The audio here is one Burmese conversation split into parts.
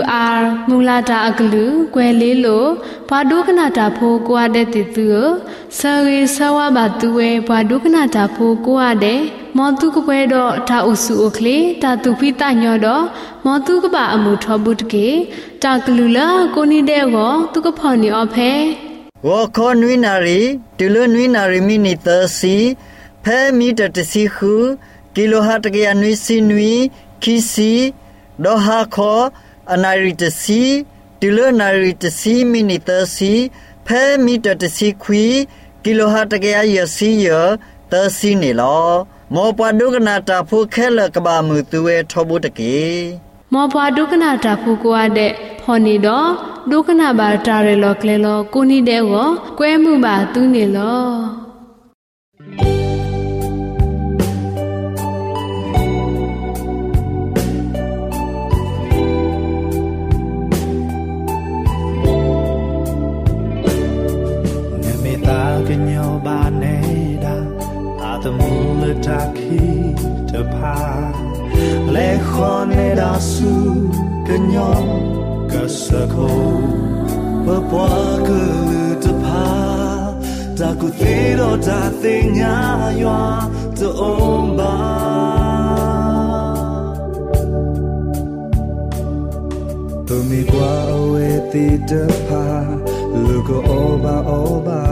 AWR မူလာတာအကလူကွယ်လေးလို့ဘာဒုကနာတာဖိုးကိုရတဲ့တူဆရေဆဝဘာတူဝဲဘာဒုကနာတာဖိုးကိုရတဲ့မောတုကပွဲတော့တာအုစုအိုကလေးတာတူဖိတညောတော့မောတုကပါအမှုထောဘူးတကေတာကလူလာကိုနီတဲ့ကောသူကဖော်နေအဖဲဝခေါ်နွိနာရီတူလနွိနာရီမိနီသစီဖဲမီတတစီခုကီလိုဟတ်ကရနွိစီနွိခီစီဒေါ်ဟာခေါ်အနာရီတစီတူလနာရီတစီမိနီသစီဖဲမီတတစီခွီကီလိုဟတ်ကရယစီယသစီနေလောမောပဒုကနာတာဖိုခဲလကဘာမှုသူဝဲထောဘူးတကေမောပဒုကနာတာဖိုကိုရတဲ့ဖော်နေတော့ဒုက္ခနာဘာတာရလောကလေလောကိုနီတဲ့ကိုကွဲမှုပါသူနေလောနမေတာကညောပါနေတာအာတမူလတာခီတပါလေခေါ်နေတာစုကညောKasako, Papa Gulutapa, Takutiro Tathinya, to Omba. Tumigwa with the Dapa, look over,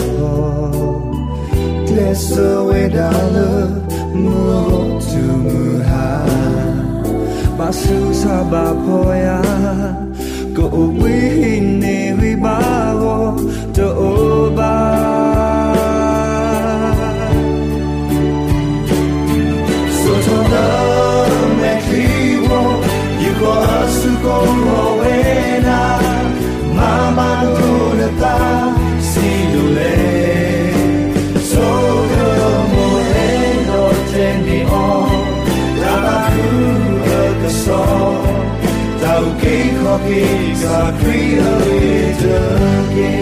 Bless away dollar, move to Muha, Basu Sabapoya.Go away, never bow to over. So to love make you go us to go away now. Mama do the ta see you lay. So come away, no tendy on. Dada the song.Tao kê khó kê xa kri ơi trời kê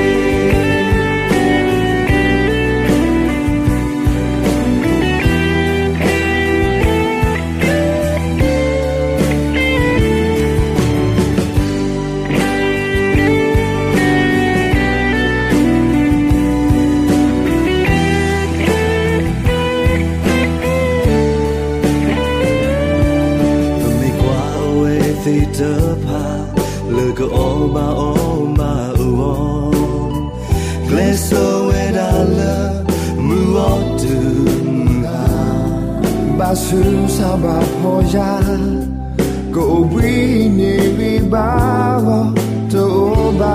Tapa look over Glass away dollar move on to Basu Sabapoya go we never bow to over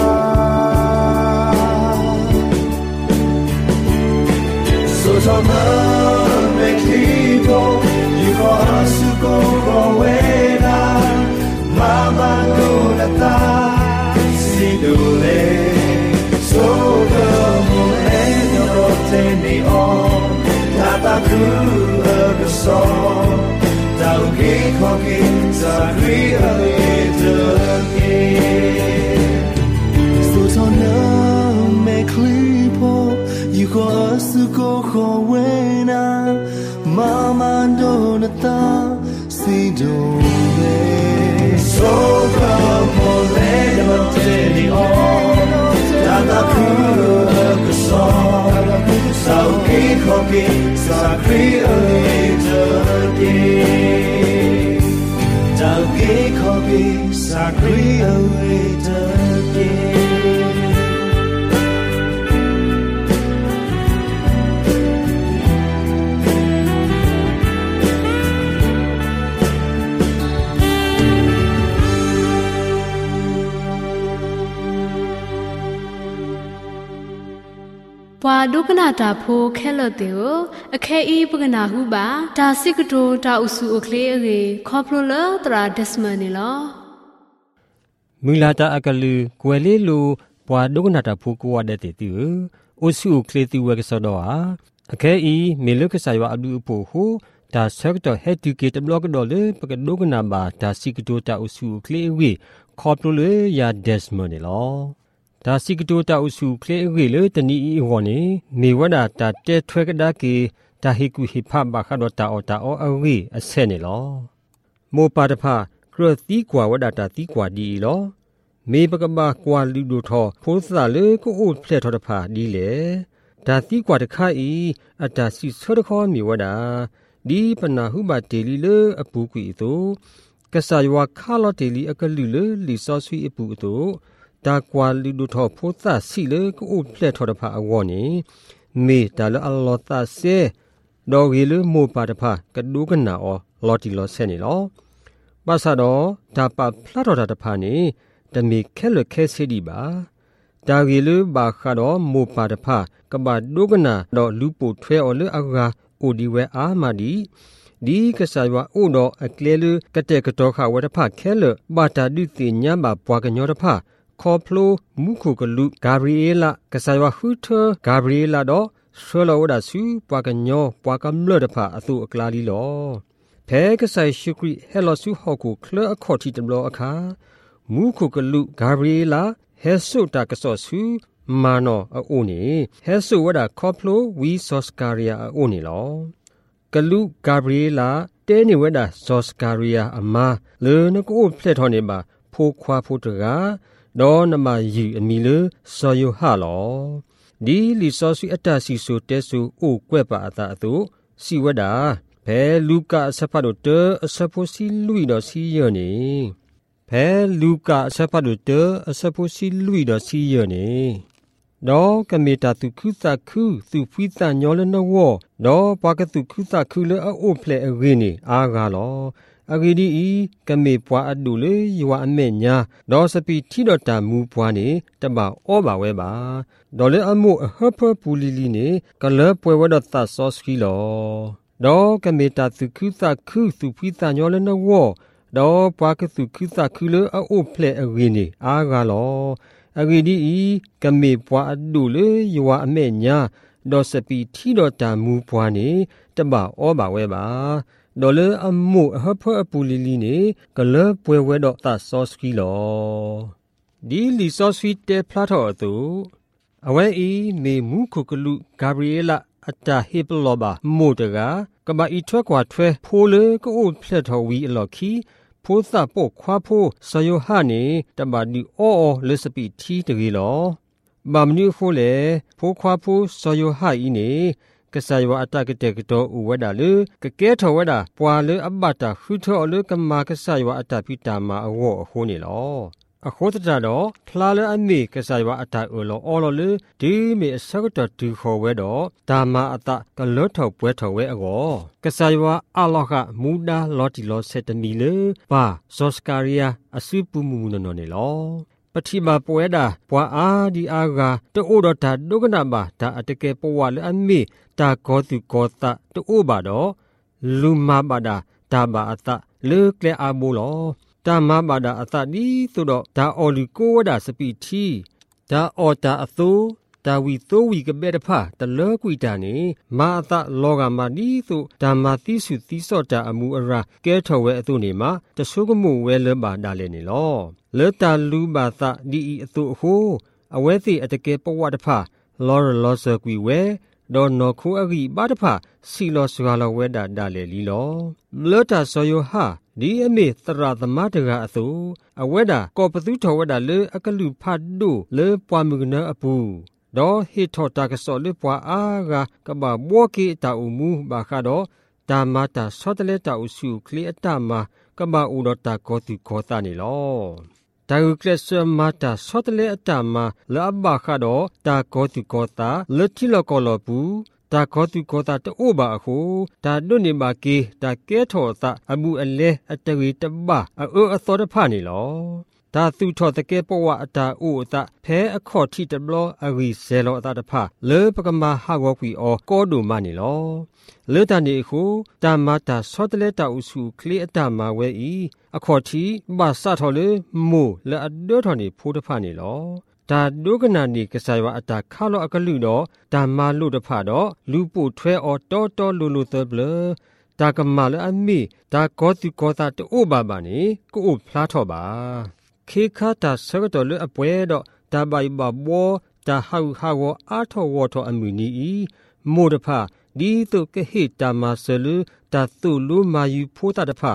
So some make people you go us to go away Mama gonna ta si dule so come and rotate me on tata ku the song tao ki khoki sa kri eternity so no make clipo you go us to go away na mama gonna ta si dule So come on, let them tell you all. Tata kuru the song, sao ki khoki sa kri eternity. Sao ki khoki sa kri eternity. ပွာဒုက္ခနာတာဖိုးခဲလို့တေကိုအခဲဤပကနာဟုပါဒါစိကတိုတာဥစုအခလေးအေခေါပလိုလတရာဒက်စမနီလောမူလာတာအကလူကွယ်လေးလိုပွာဒုက္ခနာတာဖိုးကိုရတဲ့တေတူဥစုအခလေးတူဝဲကစောတော့အခဲဤမေလုကဆာယဝအလူအဖို့ဟုဒါဆက်တော့ဟက်တူကေတဘလော့ကတော်လေပကဒုက္ခနာပါဒါစိကတိုတာဥစုအခလေးဝေခေါပလိုလယာဒက်စမနီလောဒါစီကတိုတာအုစုကလေအဝေလေတနီဤဝနေမေဝဒတာတဲထွဲကဒါကေဒါဟီကူဟိဖဘာခဒတာအောတာအောအဝေအဆဲနေလောမောပါတဖခรตีกว่าวดาตาตีกว่าดีลอเมปกบากว่าลูดูทอโพสาเลก็อูดเพลทอดผาดีเลดาตีกว่าตะค่าอีอาตาสิสดคอมีวดาดีปนาหุบาเตลีเลอปูกุอิโตกษายวาคาลอเตลีอกลือเลลิซอสวีอปูโตตากว่าลูดูทอโพสาสิเลก็อูดเพลทอดผาอวอนีเมตาเลอัลลอฮ์ตาเซดอเวลโมปาตผากระดูกันนาอลอติลอเซนีลอภาษาดอตาปาพลาดอดาตผานีตะมีแค่เลแค่เสดีบาดาเวลบาคาดอโมปาตผากบาดูกันนาดอลูปูเทวอเลอากาโอดีเวอามาดีกษายวาโอดออเคเลกะเตกะตอขาวตผาแค่เลบาตาดุติญาบาปวากะญอตผาคอพโลมุขุกลุกาเบรีเอลากษายวาฮูเทกาเบรีเอลาดอสโลวดาสูปวากะญอปวากะมลตผาอตุอกลาลีลอแพ้กษายชุกริเฮลอสูฮอกูเคลอขอทิตมลออาคามูขุกลุกาเบรีเอลาเฮสุตากะซอสูมาโนอโอนีเฮสุวดาคอพโลวีซอสกาเรียอโอนีลอกะลุกาเบรีเอลาเตนิวดาซอสกาเรียอามาเลนกูเพลทอนีบาโพควาโพตกาดอนมายีอมีเลซอยูฮาลอดีลิซอสุอัตตาซิโซเตซูโอกวยปาอาตาตุสิวดาเพลูกาสะพาโดเตอสะโพซิลุยดอซิยนีเพลูกาสะพาโดเตอสะโพซิลุยดอซิยนีดอกะเมตาตุคุตะคุตุฟิตะญอลนวอดอปากะตุคุตะคุเลอโอเพลอเรนีอากาลอအဂီဒီဤကမေပွားအတူလေယဝအမေညာဒေါ်စပီထီတော်တာမူပွားနေတပဩပါဝဲပါဒေါ်လေအမှုအဟဖပူလီလီနေကလပွဲဝဒတ်ဆောစခီလောဒေါ်ကမေတာသုခုသခုသုဖိသညောလနဝဒေါ်ပွားကသုခုသခုလေအိုဖလေအဂီနေအာဂါလောအဂီဒီဤကမေပွားအတူလေယဝအမေညာဒေါ်စပီထီတော်တာမူပွားနေတပဩပါဝဲပါดอลออมูฮะพอปูลีลีเนกะลป่วยเวดอตาซอสกีลอดีลีซอสฟีเตพลาทออตุอเวอีเมมูคุกลุกาเบรีเอลาอัตตาเฮปลอบาโมตกากะบะอีทวกว่าทเวโพเลก็โอเพลทอวีอลอคีโพซาโปควาโพซโยหาเนตบาดิโอเลสปีทีตกีลอบามนูโฟเลโพควาโพซโยหาอีเนกษายวาอัตตะกะเตกะโตอุวดาเลกะเกทอวดาปวาเลอับบาตาฟุทอเลกะมากษายวาอัตตะปิตามาอวอโหนีลออโคตตะดอพลาเลอเมกษายวาอัตตะอลออลอเลดีเมอสกตะดูขอเวดอตามาอัตตะกะลอทอป่วยทอเวอโกกษายวาอะลอกะมูดาลอติลอเซตมีเลบาซอสกาเรียอสุปุมูนนอเนลอปฏิมาป่วยดาปวาอาดีอากาตโอดตาดุกนะบาตาอตะเกปวาเลอเมตาโกตุโกตะตโอบาดอลุมาบาดาตาบาอตะเลกเลอาโบลอตามาบาดาอตะนีตุดอตาออลิโกวดาสปีทีตาออตาอโตตาวีโตวีกะเบดพาตะเลกุยตานีมาอตะโลกามานีตุตามาติสุติสอตาอมูอราแกทอเวอตุนีมาตะซุกมุเวเลบาดาเลนีลอเลตาลูบาตะดีอตุโฮอเวติอตะเกปวะตะพาลอรลอซกุยเวดอนนอคูอกีบาตพาစီလောစကားလောဝဲတာဒါလေလီလောလတ်တာဆောယဟာဒီအမေသရသမတကအသူအဝဲတာကောပသူထောဝဲတာလေအကလူဖတ်ဒုလေပွားမှုကနအပူဒေါ်ဟီထောတာကစောလေပွားအားကကဘာဘောကီတာအမှုဘာခါတော့တာမတာဆောတလေတာအစုကလီအတမကဘာဥဒတာကောသူကောတာနေလောတာဂုကရစမတာဆောတလေအတမလာဘာခါတော့တာကောသူကောတာလတိလကောလပူตาขอตุขอตาตโอบาโหตาดุนิมาเกตาเกทอตาอมูอเลอตเวตบาออสอดพานี่ลอตาตุทอตะเกปวะอตาโอตาแพ้อขอทิตบลออวีเซลอตาตพาเลปกมาหาวกวีออกอดูมานี่ลอเลตานี่โหตามาตาซอตเลตาอุสุคลีอตามาเวอีอขอทิบาสะทอเลโมและอดทอนี่โพตพานี่ลอตาดุกนานีกษายวะอตาคาโลอกะลุดอตามาลุดพาดอลูปุทเวอตอตอลุลุเตเบลตากะมาลอมีตากอตุกอตาตโอบาบานีกูอุพลาทอบาเคคาตาสกตอเลอป่วยดอตาบายบาบอตาฮาวฮาวอาทอวอทออมูนีอีโมดพาดีตุกะเฮตามาเซลุตาตุลุมายุโพตาดพา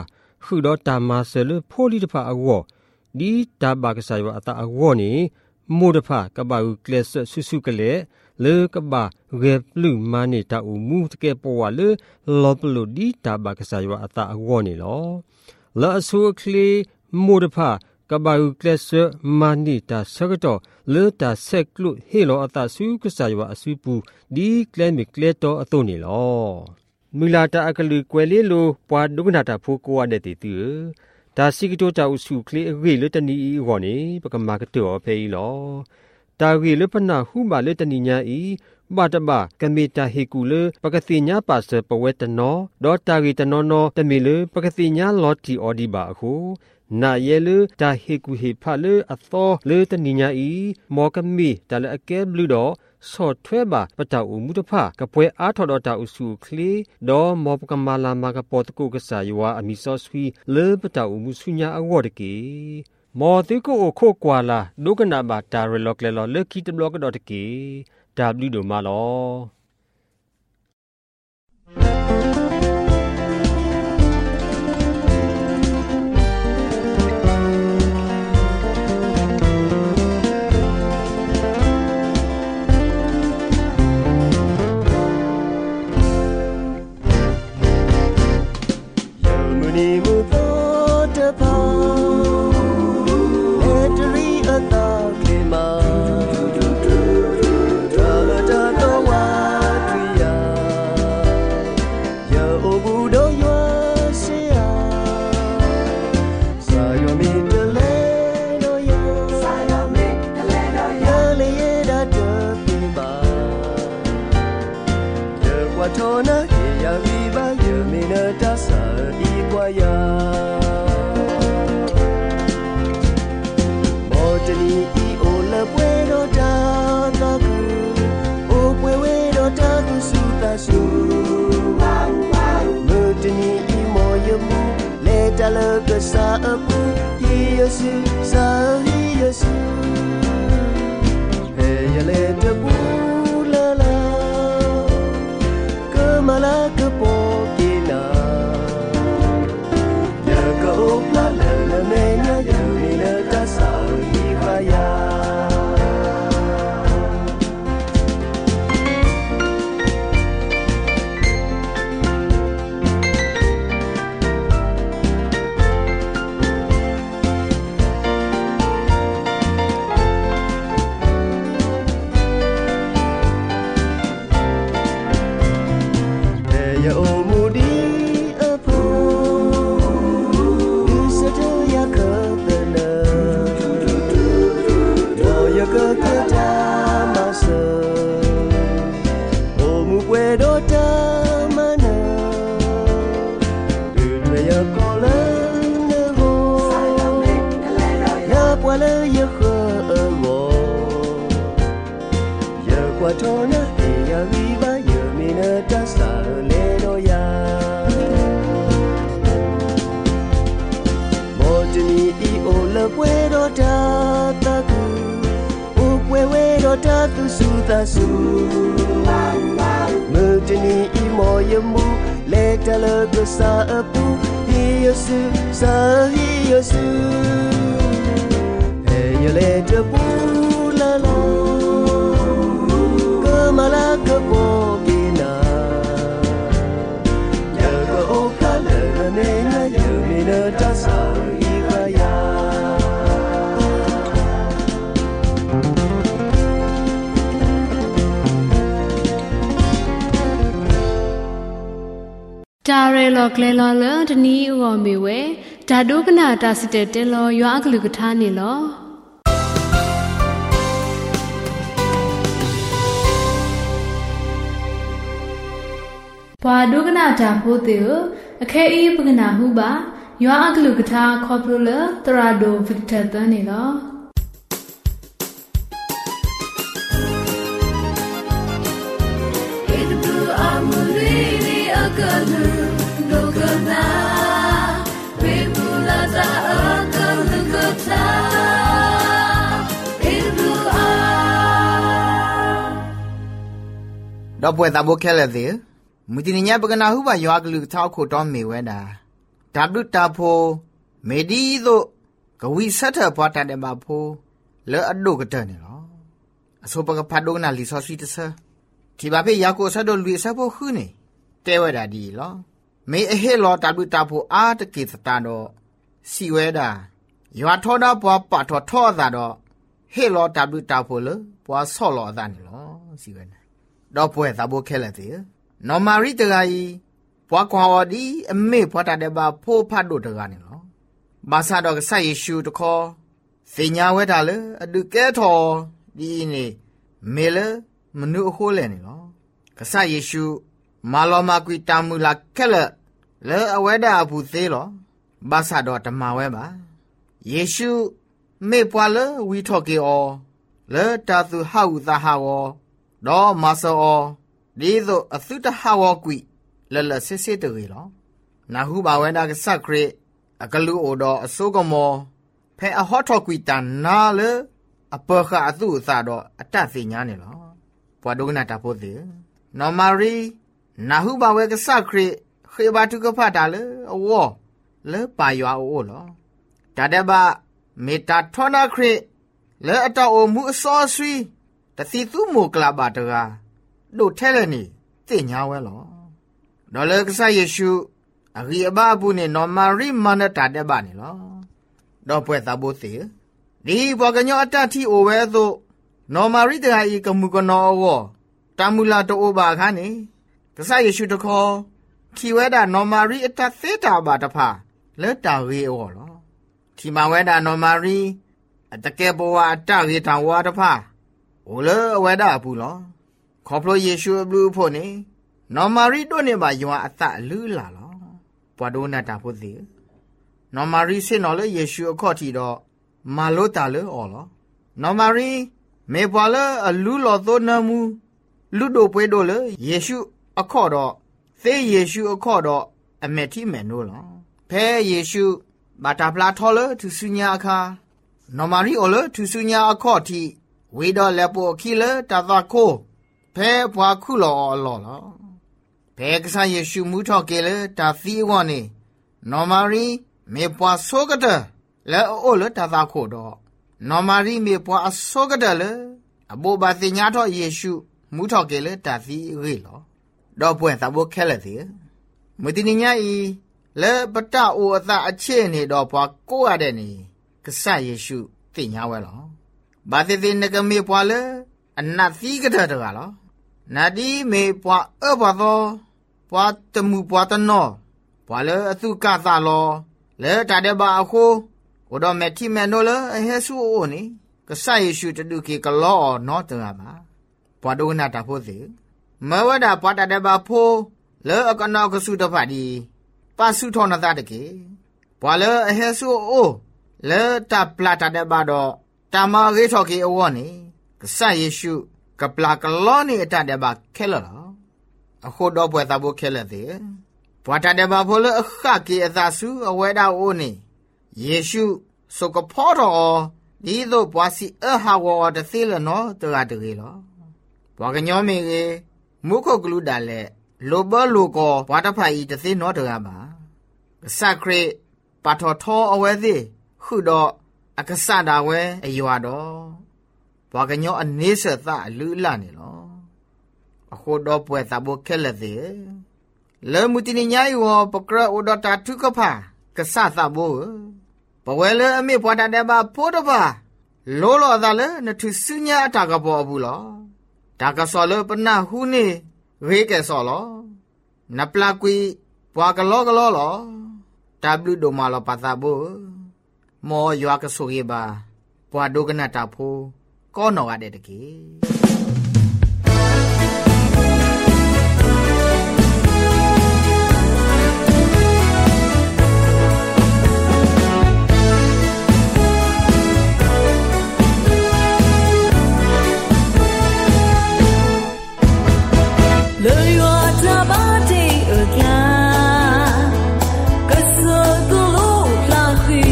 ခုတော့တာမာဆယ်လဖိုလီတဖာအဝေါ်ဒီတာဘာကစားရအတာအဝေါ်နေမိုတဖာကဘာကလဆဆုဆုကလေလေကဘာရေပလူမာနေတာအမှုတကယ်ပေါ်ဝလေလောပလူဒီတာဘာကစားရအတာအဝေါ်နေလောလာဆူကလီမိုတဖာကဘာကလဆမာနေတာဆကတော့လေတာဆက်ကလုဟေလောအတာဆုကစားရအဆုပူဒီကလမီကလေတော့အတုံးနေလောမူလာတာအကလူကွယ်လေးလိုပွားဒုက္ခနာတာဖိုးကိုရတဲ့တီတူဒါစီကတိုတာဥစုကလေးအဝေးလတနီဤဟောနေပကမာကတောဖေးလောတာဝေလပနာဟုမာလတနီညာဤဘာတဘကမေတာဟေကူလပကတိညာပါစပဝေတနောဒေါ်တာဂီတနောနောတမီလပကတိညာလော်တီအော်ဒီဘာဟုနာယေလတာဟေကူဟေဖာလအသောလေတနီညာဤမောကမီတလအကဲဘလူတော့စောထွဲပါပတောက်မှုတဖကပွဲအားထော်တော်တာဥစုကလီဒေါ်မောပကမာလာမာကပေါ်တကုကဆာယောအမီဆော့ဆွီလေပတောက်မှုဆုညာအဝေါ်တကေမောတိကိုခိုကွာလာဒုကနာဘာတာရလော့ကလေလော်လက်ခီတဘလော့ကတော့တကေ W တို့မှာလောတာရဲလော်ကလေလော်လတနီးအော်မီဝဲဓာဒုကနာတာစစ်တဲ့တဲလော်ရွာကလူကထားနေလောဘွာဒုကနာတာဖို့တေအခဲအေးပကနာဟုပါရွာကလူကထားခေါပလိုလတရာဒိုဗစ်တာတန်နေလောတော့ပွဲတာဘိုခဲလက်သေးမူတင်ညာပကနာဟုပါရွာကလူထောက်ခိုတော့မေဝဲတာดับดุตาโพเมดีโตกวิสัทปอตันเดบาโพเลออดูกเตนี่หรออสุปกพัดดงนาลิซอสิตซะที่บาเปยาโกซะดอลุยซะโพคือนี่เตวดาดีหรอเมเอเฮลอดับดุตาโพอาตะกิสตานโดစီဝဲတာရွာထောတာပွားပတ်ထောထောတာတော့ဟေလောတပ်တာဖို့လပွားဆော့လောတာနေလောစီဝဲနေတော့ပွဲသဘောခဲလက်သေးနော်မာရီတဂါကြီးပွားကွာဝဒီအမေဖွားတာတဲ့ဘာဖိုးဖတ်တို့တကားနေလောဘာသာတော့ဆက်ယေရှုတခေါ်စင်ညာဝဲတာလေအဒုကဲထော်ဒီနေမေလမနုအခိုးလဲနေလောကဆယေရှုမာလောမာကွီတမူလာခဲလက်လေအဝဲတာဘူးသေးလောဘာသာတော့ဓမ္မဝဲပါယေရှုမေပွာလဝီထော်ကေအောလေတာသူဟောက်သာဟာဝဒေါ်မဆောဒီသို့အသုတဟာဝကွီလလစစ်စစ်တရီလောနာဟုဘာဝဲနာကစခရအကလူအိုတော်အစိုးကမောဖဲအဟောထော်ကွီတန်နာလေအပခအသုသာတော့အတတ်စီညာနေလောဘွာဒုကနာတာဖို့သေးနော်မာရီနာဟုဘာဝဲကစခရခေဘာတုကဖတာလေအဝေါလေပါရွာအိုလောဒါတဘမေတာထောနာခရလေအတောအမှုအစောဆွီတစီသူမိုကလာပါတကားတို့ထဲလည်းနေသိညာဝဲလောဒေါ်လေကဆာယေရှုအဂီအဘဘူးနေနော်မာရီမနတာတဲ့ပါနေလောတော့ပွဲသဘောသေးဒီဘောကညောအတတိအိုဝဲသို့နော်မာရီတဟာဤကမှုကနောဝတမူလာတိုးပါခါနေကဆာယေရှုတခေါ်ခီဝဲတာနော်မာရီအတသေးတာပါတဖာလက်တာဝေးအော်လောဒီမဝဲတာနော်မာရီအတကယ်ဘဝအတဝေးတာဝါတဖာဟိုလေအဝဲတာဘူးလောခေါပလိုယေရှုဘလူးဖို့နေနော်မာရီတို့နေပါယွာအသလူးလာလောဘွာဒိုနာတာဖို့သေးနော်မာရီစင်နော်လေယေရှုအခေါ်တီတော့မာလို့တာလေအော်လောနော်မာရီမေဘွာလေအလူးလောသောနမူလူတို့ပွဲတို့လေယေရှုအခေါ်တော့သေယေရှုအခေါ်တော့အမေတိမယ်နိုးလောဖဲယေရှုဘာတာပလာထော်လသူစုညာအခါနော်မာရီအော်လသူစုညာအခေါ်တီဝေတော်လက်ပေါ်ခီလတာသာခိုဖဲဘွာခုလောလောလောဖဲကဆာယေရှုမူထော်ကေလတာသီဝနေနော်မာရီမေပွားဆိုကတလဲအိုလတာသာခိုတော့နော်မာရီမေပွားဆိုကတလေအဘောဘာသိညာထော်ယေရှုမူထော်ကေလတာသီရေလောတော့ပွဲသဘောခဲလက်သေးမတိနိညာဤလေပတအိုအသအခြေနေတော့ဘွာကိုရတဲ့နေကဆာယေရှုသိညာဝဲလောဘာတိတိနကမေပွာလေအနတ်သီကတဲ့တကလောနာဒီမေပွာအဘသောပွာတမှုပွာတနောပွာလေအသုကသလောလေတာတဲ့ဘာအခုဟိုတော့မေတိမေနိုလေအဟေဆူအိုနေကဆာယေရှုတတုကေကလောနောတကပါပွာဒုနာတာဖို့စီမဝဒပွာတာတဲ့ဘာဖိုလေအကနောကဆုတဖတ်ဒီပါစုထောနာတကေဘွာလေအဟေဆူအိုလေတာပလာတာတဲ့ဘာတော့တာမရေထော်ကေအဝနေကဆာယေရှုကပလာကလောနေအတတဲ့ဘာခဲလောအခုတော့ပွဲသဘောခဲလက်သေးဘွာတာတဲ့ဘာဖိုလေအခကေအသာစုအဝဲတာအိုနေယေရှုစကဖောတော်ဒီတော့ဘွာစီအဟာဝတသိလနော်တကတကေလောဘွာကညောမေကေမုခကလူဒါလေလောဘလောကောဘွာတဖိုင်တသိနော်တကပါစခရပါတော်ထောအဝဲသေးခုတော့အကဆတာဝဲအယွာတော့ဘွာကညောအနေဆသလူလာနေလောအခုတော့ပွဲသဘောခဲလက်သေးလေမူတင်ညာယောပကရဥဒတာထုကဖာကဆသဘောဘဝဲလေအမေဘွာတတဲ့ဘာဖိုးတော့ပါလောလောသာလေနထုစညာအတာကပေါ်ဘူးလောဒါကဆောလေပနာဟုနေရေကဲဆောလောနပလာကွီဘွာကလောကလောလောတဘလူဒိုမာလောပသဘောမောယောကဆိုရေပါဘွာဒုကနတာဖိုးကောနော်ရတဲ့တကေ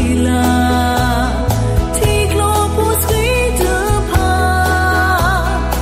Take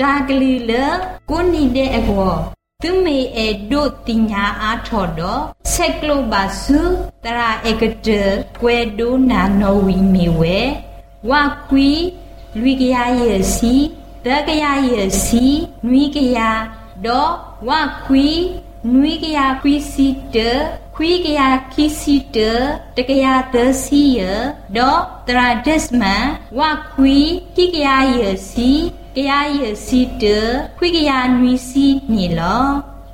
ตากลีเลกุนีเดอกัวตุเมเอโดติญาอาทอดอเซกโลบาสุตราเอกเตกวโดนาโนวิมีเววาควีลุยกยาเยซีตะกยาเยซีนุยกยาดอวาควีนุยกยาควีซีเตควีกยาคิซีเตตะกยาเตซีเยดอตราเดสมาวาควีติกยาเยซีกยาเยซีเตควีกยานุยซีนี่ลอ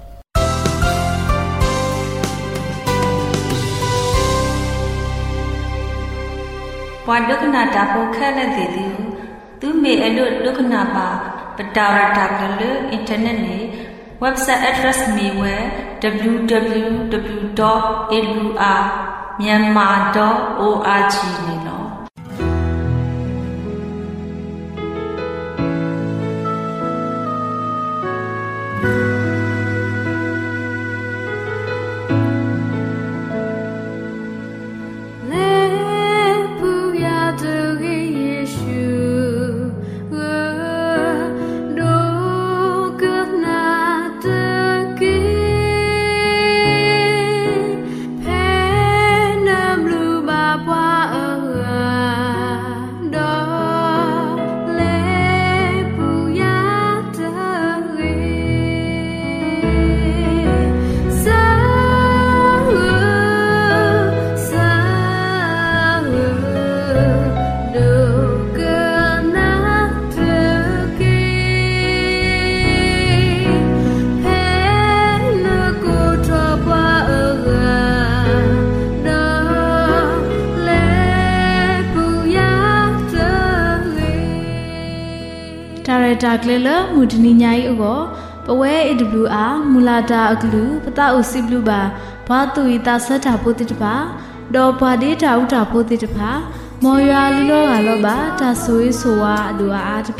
ปวดดุขนาดาโพแค่ละติดิตุเมอดุขนาปาปตาวราตากลอินเทอร์เน็ตนี่เว็บไซต์ address มีเว www.lur.myanmar.org นี่เนาะตากเลลมุดนิญายอุโกปเว AWR มูลาดาอักลูปตาอุสิบลูบาบาตุอิตาสัทธาโพติตบาดอบาเดตาอุตาโพติตบามอยาลุโลกาโลบาตาซุยโซวาดูอาตเก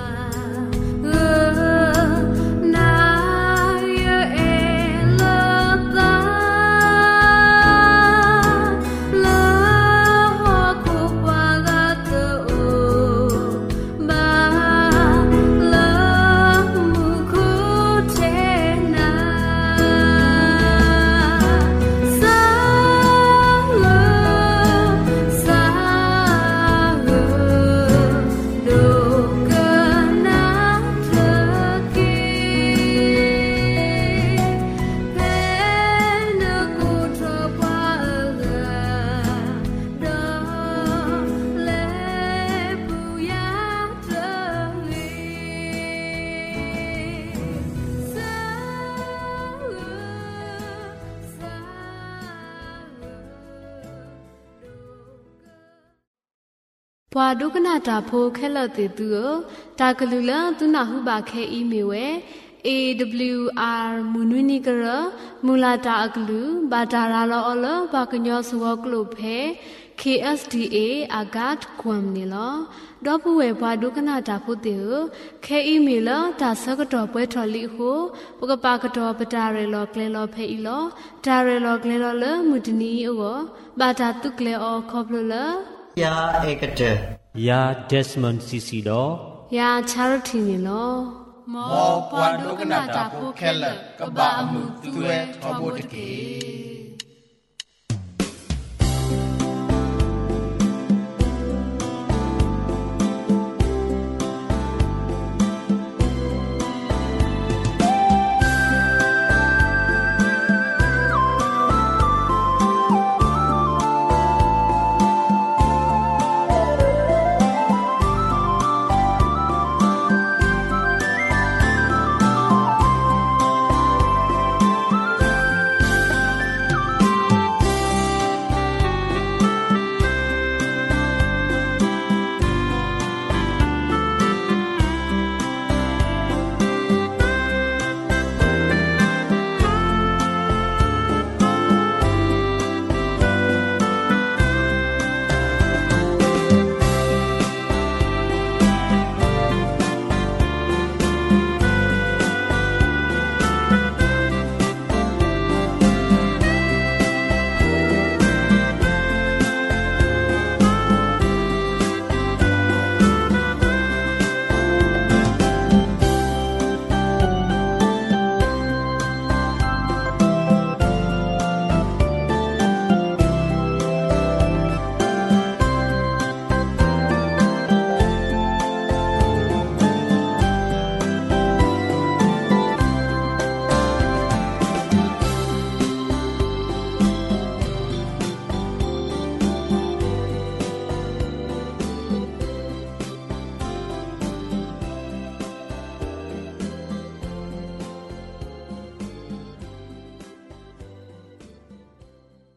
ปวาดุกนาตาโพแค่ละติตัวตากลุลตุนาหุบาแค่อีเมเว AWR มุนุนิกระมูลาตาอักลูบาดาราลอลบากญอสวกลุเพ KSDA อากาศความนี่ลอดอปเวปวาดุกนาตาโพเตอแค่อีเมลตาสกตอเปทอลิโฮปกปากตอปตาเรลอเกลลอเพอีลอตาเรลอเกลลอเลมุดนีโอบาดาตุเกลอคอบลลยาเอกเตยาเดสมอนซีซีดอยาชาริทีนี่ลอมอปวาดุกนาตาโพแค่ละกะบะอมุตุเวทอโบตะเก